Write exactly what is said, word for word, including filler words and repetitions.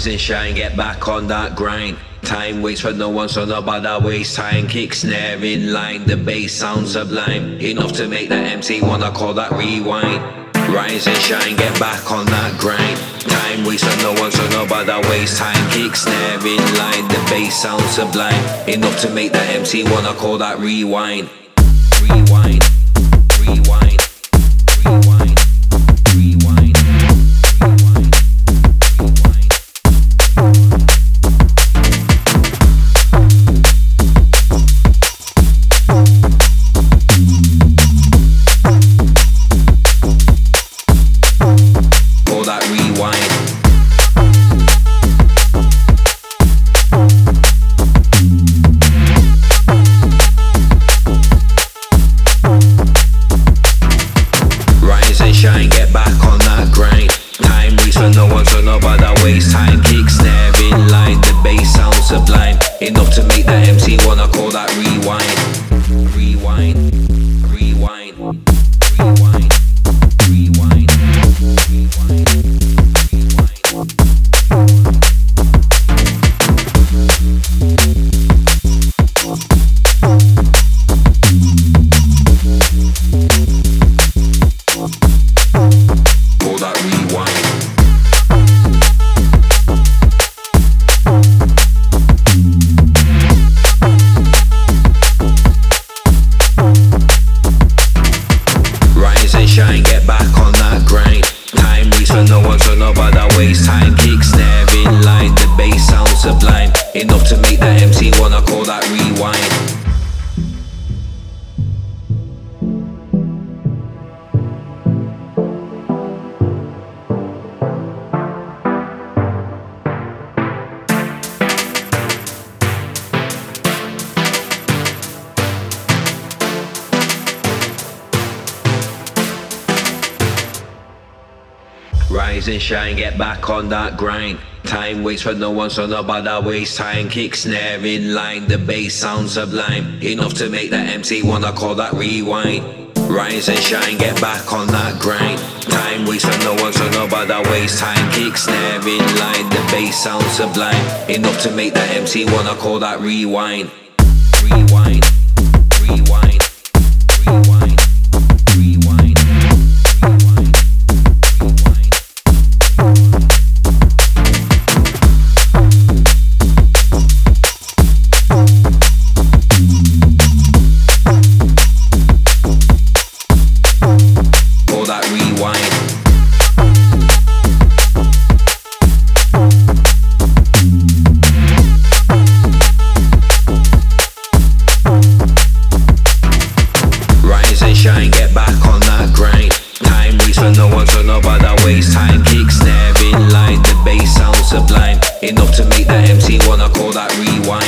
Rise and shine, get back on that grind. Time waits for no one, so nobody waste time. Kick, snare in line, the bass sounds sublime. Enough to make that M C wanna call that rewind. Rise and shine, get back on that grind. Time waits for no one, so nobody waste time. Kick, snare in line, the bass sounds sublime. Enough to make that M C wanna call that rewind. Rewind, rewind, rewind, rewind. Shine, get back on that grind. Time waits for no one, so nobody waste time. Kick, snare in line, the bass sounds sublime. Enough to make that M C wanna call that rewind. Rewind, rewind, rewind, rewind, rewind, rewind. Shine, get back on that grind. Time waits for no one, so nobody waste time. Kick, snare in line, the bass sounds sublime. Enough to make that M C wanna call that rewind. Rise and shine, get back on that grind. Time waits for no one, so nobody waste time. Kick, snare in line, the bass sounds sublime. Enough to make that M C wanna call that rewind. Rise and shine, get back on that grind. Time waits for no one, so nobody waste time. Kick, snare in line, the bass sounds sublime. Enough to make that M C wanna call that rewind. Rewind, rewind, rewind, rewind. Shine, get back on that grind. Time waits for no one, so nobody waste time. Kick, snare in line, the bass sounds sublime. Enough to make that M C wanna call that rewind.